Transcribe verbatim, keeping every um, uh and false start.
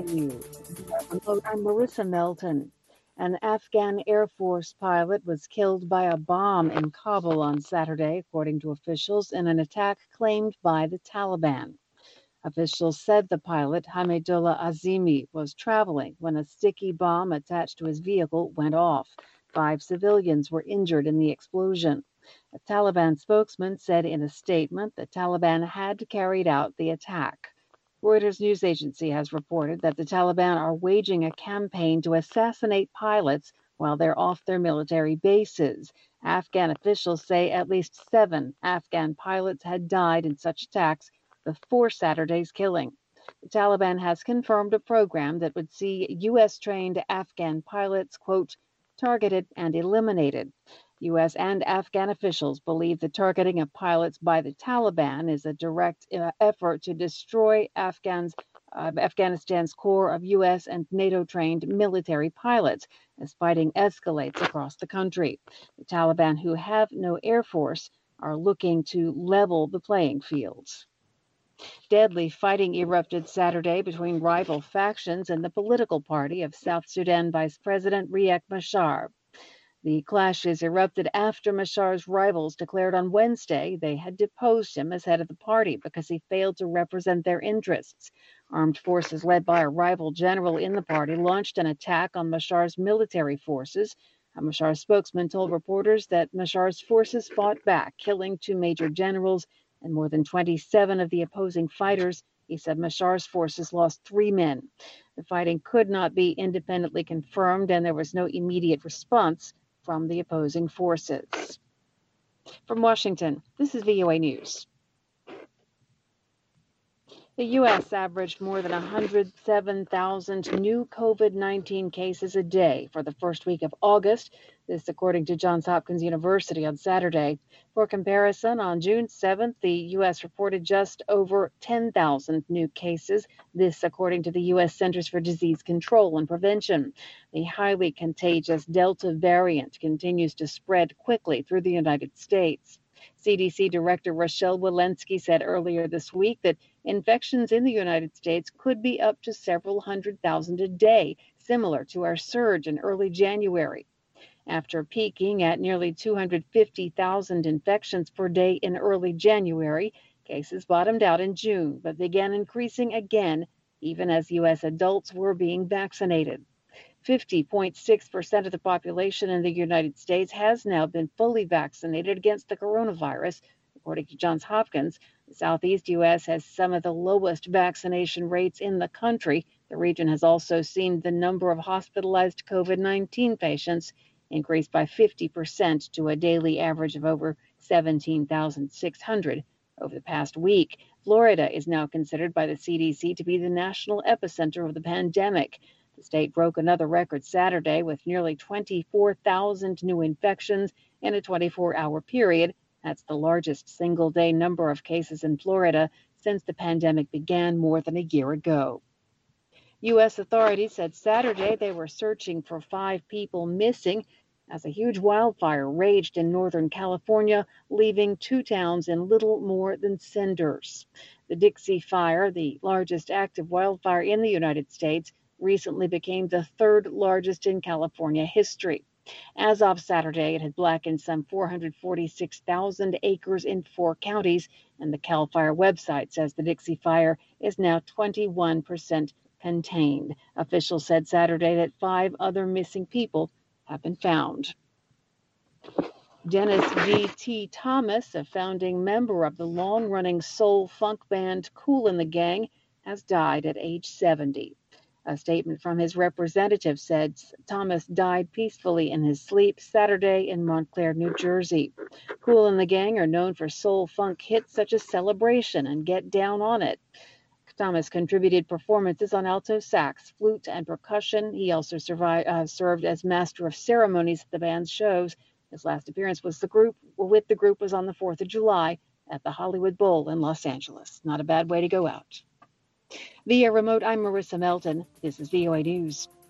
A News. I'm Marissa Melton. An Afghan Air Force pilot was killed by a bomb in Kabul on Saturday, according to officials, in an attack claimed by the Taliban. Officials said the pilot, Hamidullah Azimi, was traveling when a sticky bomb attached to his vehicle went off. Five civilians were injured in the explosion. A Taliban spokesman said in a statement the Taliban had carried out the attack. Reuters news agency has reported that the Taliban are waging a campaign to assassinate pilots while they're off their military bases. Afghan officials say at least seven Afghan pilots had died in such attacks before Saturday's killing. The Taliban has confirmed a program that would see U S-trained Afghan pilots, quote, targeted and eliminated. U S and Afghan officials believe the targeting of pilots by the Taliban is a direct uh, effort to destroy Afghans, uh, Afghanistan's core of U S and NATO-trained military pilots as fighting escalates across the country. The Taliban, who have no air force, are looking to level the playing fields. Deadly fighting erupted Saturday between rival factions in the political party of South Sudan Vice President Riek Machar. The clashes erupted after Machar's rivals declared on Wednesday they had deposed him as head of the party because he failed to represent their interests. Armed forces led by a rival general in the party launched an attack on Machar's military forces. A Machar spokesman told reporters that Machar's forces fought back, killing two major generals and more than twenty-seven of the opposing fighters. He said Machar's forces lost three men. The fighting could not be independently confirmed, and there was no immediate response from the opposing forces. From Washington, this is V O A News. The U S averaged more than one hundred seven thousand new COVID nineteen cases a day for the first week of August. This, according to Johns Hopkins University on Saturday. For comparison, on June seventh, the U S reported just over ten thousand new cases. This, according to the U S Centers for Disease Control and Prevention. The highly contagious Delta variant continues to spread quickly through the United States. C D C Director Rochelle Walensky said earlier this week that infections in the United States could be up to several hundred thousand a day, similar to our surge in early January. After peaking at nearly two hundred fifty thousand infections per day in early January, cases bottomed out in June, but began increasing again, even as U S adults were being vaccinated. fifty point six percent of the population in the United States has now been fully vaccinated against the coronavirus. According to Johns Hopkins, the Southeast U S has some of the lowest vaccination rates in the country. The region has also seen the number of hospitalized COVID nineteen patients increase by fifty percent to a daily average of over seventeen thousand six hundred over the past week. Florida is now considered by the C D C to be the national epicenter of the pandemic. The state broke another record Saturday with nearly twenty-four thousand new infections in a twenty-four hour period. That's the largest single-day number of cases in Florida since the pandemic began more than a year ago. U S authorities said Saturday they were searching for five people missing as a huge wildfire raged in Northern California, leaving two towns in little more than cinders. The Dixie Fire, the largest active wildfire in the United States, recently became the third largest in California history. As of Saturday, it had blackened some four hundred forty-six thousand acres in four counties, and the CAL FIRE website says the Dixie Fire is now twenty-one percent contained. Officials said Saturday that five other missing people have been found. Dennis G T. Thomas, a founding member of the long-running soul funk band Kool and the Gang, has died at age seventy. A statement from his representative said Thomas died peacefully in his sleep Saturday in Montclair, New Jersey. Kool and the Gang are known for soul funk hits such as Celebration and Get Down on It. Thomas contributed performances on alto sax, flute, and percussion. He also survived, uh, served as master of ceremonies at the band's shows. His last appearance was the group with the group was on the fourth of July at the Hollywood Bowl in Los Angeles. Not a bad way to go out. Via remote, I'm Marissa Melton. This is V O A News.